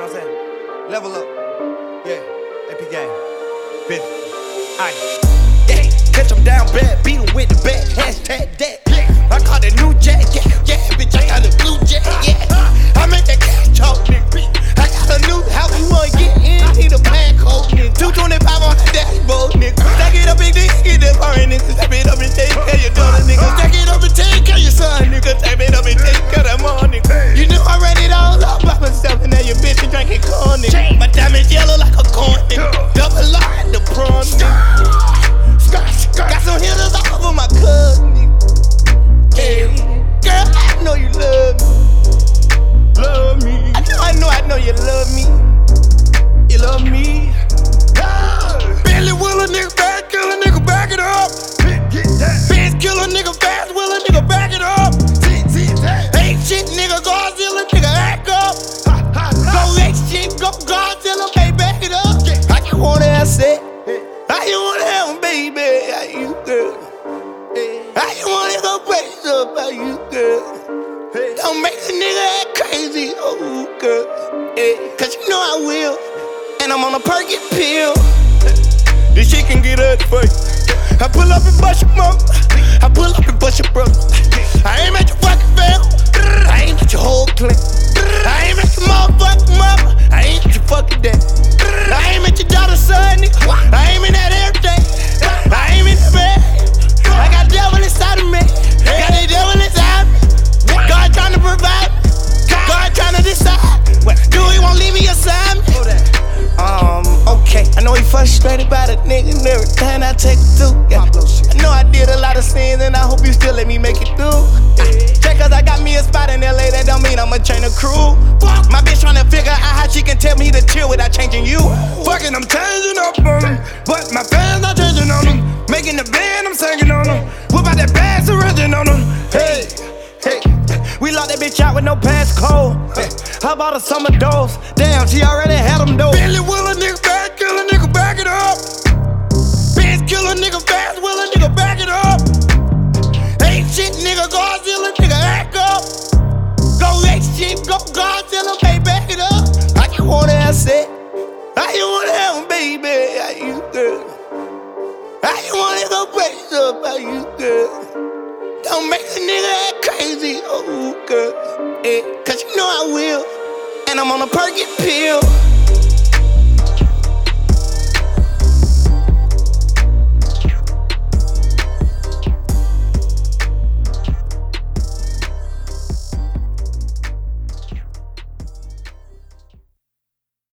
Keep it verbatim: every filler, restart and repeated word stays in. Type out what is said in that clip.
know what I'm saying? Level up. Yeah, A P gang. Bitch. Aye. Yeah, catch them down bad, beat them with the bat. Hashtag that. I caught the new jack. Yeah, yeah, bitch, I got the blue jack. Yeah, I make that cash talk. I got a new house, you wanna get in? Need a bag code. two twenty-five on the dashboard, nigga. Stack it up and dig, get them foreign niggas. Stack it up and take care of your daughter, nigga. Stack it up and take care of your son, nigga. Stack it up and take care of them all, nigga. You know I ran it all up by myself, and now your bitch is drinking corn, nigga. My diamond yellow like a corn, nigga. Double line the prawn, nigga. Got some hitters all over my cousin, nigga. Hey, girl, I know you love me. Love me. I know, I know, I know you love me. You love me. Billy Willer, nigga, fast killer, nigga, back it up. Fast killer, nigga, fast willer, nigga, back it up. Ain't shit, nigga, Godzilla, nigga, act up. Go ain't shit, go Godzilla, baby, back it up. I just wanna have sex. I just wanna have baby, how you girl. I just wanna go crazy up, how you girl. Don't make a nigga act crazy, oh girl. Cause you know I will. And I'm on a perky pill. This shit can get ugly for you. I pull up and bust your mom. I pull up and bust your brother. I ain't at your fucking fam. I ain't at your whole clan. I ain't at your motherfucking mama. I ain't at your fucking dad. I ain't at your daughter's son, nigga. I ain't in that everything. I ain't in the bed. I got the devil inside of me. Got the devil inside me. God trying to provide. God trying to decide. Do he won't leave me aside me? Um, okay. I know he frustrated by the nigga and everything I take it through. Yeah. I know I did a lot of sins and I hope you still let me make it through. Just cause I got me a spot in L A, that don't mean I'ma chain a crew. My bitch tryna figure out how she can tell me to chill without changing you. Fucking, I'm changing up on them, but my fans not changing on them. Making the band, I'm singing on them. Whip out that bad syringe on them. Hey, hey. We locked that bitch out with no passcode. How about a summer dose? Damn, she already had them though. Billy Willer, nigga, fast killer, nigga, back it up. Fast killer, nigga, fast willer, nigga, back it up. Ain't shit, nigga, Godzilla, nigga, act up. Go ain't shit, go Godzilla, baby, back it up. I just wanna have sex. I just wanna have a baby, how you girl. I just wanna go crazy up, how you girl. Don't make a nigga act crazy, oh girl. Eh, cause you know I will. And I'm on a perky pill.